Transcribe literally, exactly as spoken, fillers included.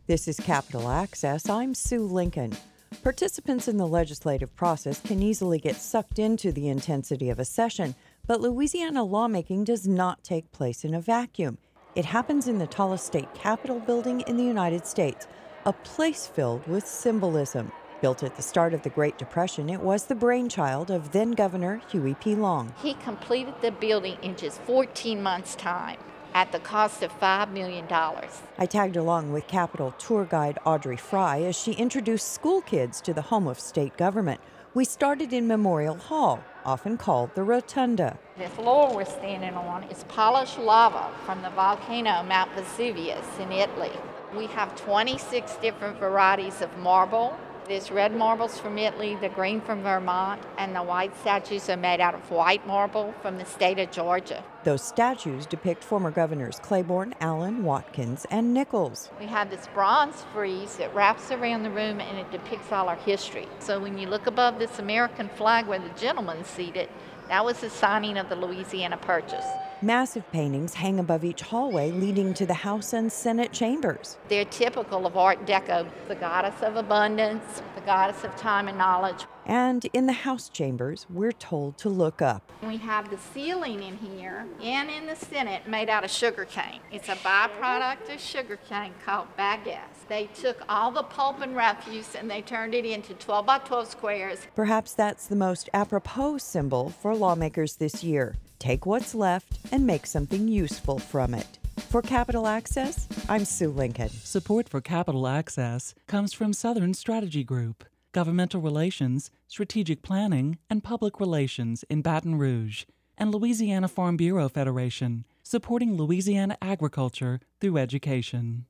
This is Capitol Access. I'm Sue Lincoln. Participants in the legislative process can easily get sucked into the intensity of a session, but Louisiana lawmaking does not take place in a vacuum. It happens in the tallest state capitol building in the United States, a place filled with symbolism. Built at the start of the Great Depression, it was the brainchild of then-Governor Huey P. Long. He completed the building in just fourteen months' time at the cost of five million dollars. I tagged along with Capitol tour guide Audrey Fry as she introduced school kids to the home of state government. We started in Memorial Hall, often called the Rotunda. The floor we're standing on is polished lava from the volcano Mount Vesuvius in Italy. We have twenty-six different varieties of marble. There's red marbles from Italy, the green from Vermont, and the white statues are made out of white marble from the state of Georgia. Those statues depict former governors Claiborne, Allen, Watkins, and Nichols. We have this bronze frieze that wraps around the room and it depicts all our history. So when you look above this American flag where the gentleman's seated, that was the signing of the Louisiana Purchase. Massive paintings hang above each hallway leading to the House and Senate chambers. They're typical of Art Deco, the goddess of abundance, the goddess of time and knowledge. And in the House chambers, we're told to look up. We have the ceiling in here and in the Senate made out of sugar cane. It's a byproduct of sugar cane called bagasse. They took all the pulp and refuse and they turned it into twelve by twelve squares. Perhaps that's the most apropos symbol for lawmakers this year. Take what's left and make something useful from it. For Capitol Access, I'm Sue Lincoln. Support for Capitol Access comes from Southern Strategy Group, Governmental Relations, Strategic Planning, and Public Relations in Baton Rouge, and Louisiana Farm Bureau Federation, supporting Louisiana agriculture through education.